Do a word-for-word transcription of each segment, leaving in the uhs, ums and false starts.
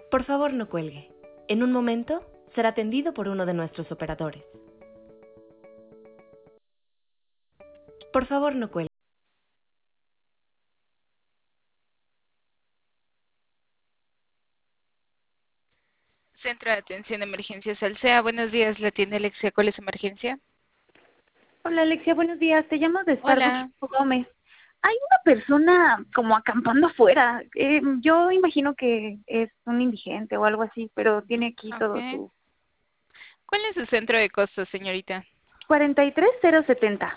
Por favor, no cuelgue. En un momento será atendido por uno de nuestros operadores. Por favor, no cuelgue. Centro de Atención de Emergencias Alsea. Buenos días, ¿la tiene Alexia? ¿Cuál es su emergencia? Hola Alexia, buenos días. Te llamo de Starbucks Hola. Gómez. Hay una persona como acampando afuera. Eh, yo imagino que es un indigente o algo así, pero tiene aquí todo Ok. su ¿Cuál es su centro de costo, señorita? cuarenta y tres cero setenta.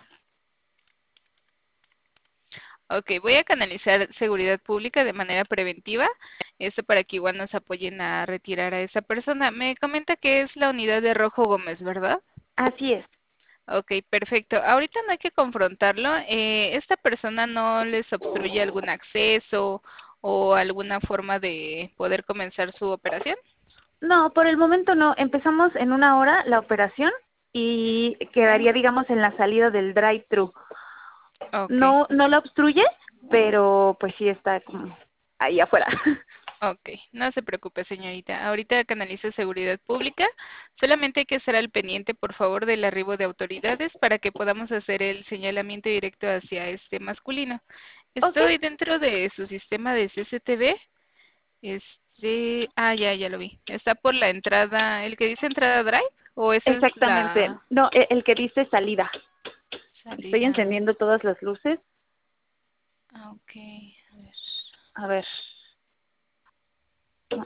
Ok, voy a canalizar seguridad pública de manera preventiva, esto para que igual nos apoyen a retirar a esa persona. Me comenta que es la unidad de Rojo Gómez, ¿verdad? Así es. Ok, perfecto. Ahorita no hay que confrontarlo. Eh, ¿esta persona no les obstruye algún acceso o alguna forma de poder comenzar su operación? No, por el momento no. Empezamos en una hora la operación y Ok. quedaría, digamos, en la salida del drive-thru. Ok. No, no la obstruye, pero pues sí está como ahí afuera. Ok, no se preocupe, señorita. Ahorita canalizo seguridad pública. Solamente hay que estar al pendiente, por favor, del arribo de autoridades para que podamos hacer el señalamiento directo hacia este masculino. Ok, Estoy dentro de su sistema de C C T V. Este, ah, ya, ya lo vi. Está por la entrada, el que dice entrada drive, o esa es exactamente. la No, e- el que dice salida. Estoy salida. encendiendo todas las luces. Ah, ok, a ver. A ver. No,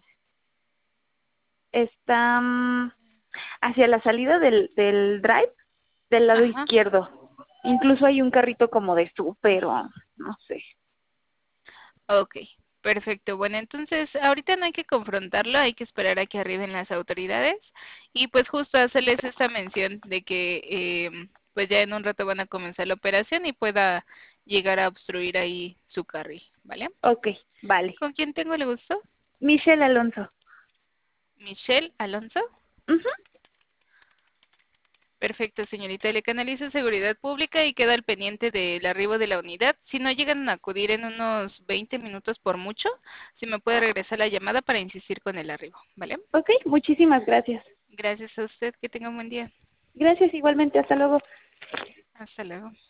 está mm, hacia la salida del, del drive, del lado Ajá. izquierdo. Incluso hay un carrito como de súper o no sé. Ok, perfecto. Bueno, entonces ahorita no hay que confrontarlo, hay que esperar a que arriben las autoridades y pues justo hacerles esta mención de que eh, pues ya en un rato van a comenzar la operación y pueda llegar a obstruir ahí su carril, ¿vale? Ok, vale. ¿Con quién tengo el gusto? Michelle Alonso. Michelle Alonso. Ujú. Perfecto, señorita. Le canalizo seguridad pública y queda al pendiente del arribo de la unidad. Si no llegan a acudir en unos veinte minutos por mucho, si me puede regresar la llamada para insistir con el arribo, ¿vale? Ok, muchísimas gracias. Gracias a usted. Que tenga un buen día. Gracias igualmente. Hasta luego. Hasta luego.